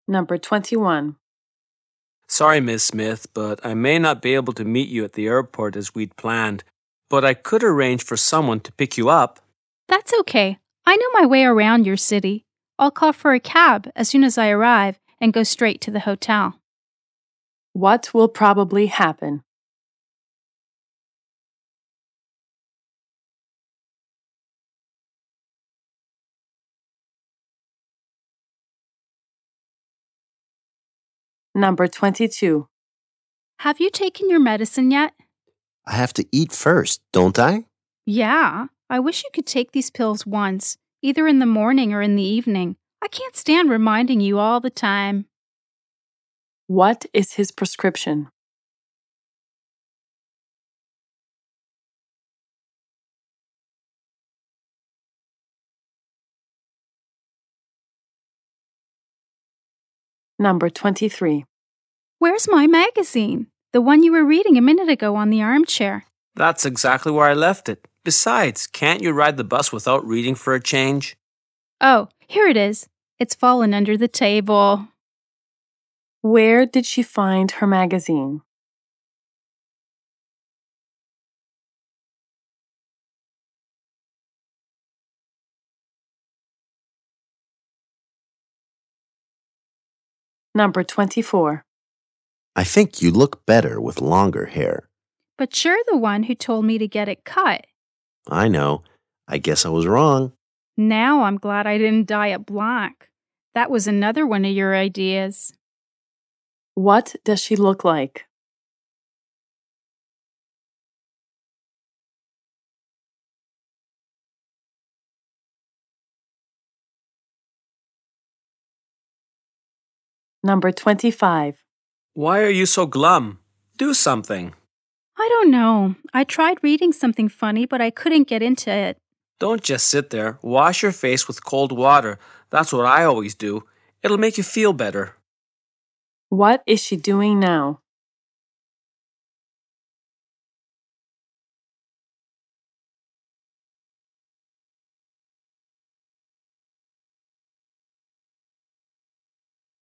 Number 21. Sorry, Miss Smith, but I may not be able to meet you at the airport as we'd planned, but I could arrange for someone to pick you up. That's okay. I know my way around your city. I'll call for a cab as soon as I arrive and go straight to the hotel. What will probably happen? Number 22. Have you taken your medicine yet? I have to eat first, don't I? Yeah. I wish you could take these pills once, either in the morning or in the evening. I can't stand reminding you all the time. What is his prescription? Number 23. Where's my magazine? The one you were reading a minute ago on the armchair. That's exactly where I left it. Besides, can't you ride the bus without reading for a change? Oh, here it is. It's fallen under the table. Where did she find her magazine? Number 24. I think you look better with longer hair. But you're the one who told me to get it cut. I know. I guess I was wrong. Now I'm glad I didn't dye it black. That was another one of your ideas. What does she look like? Number 25. Why are you so glum? Do something. I don't know. I tried reading something funny, but I couldn't get into it. Don't just sit there. Wash your face with cold water. That's what I always do. It'll make you feel better. What is she doing now?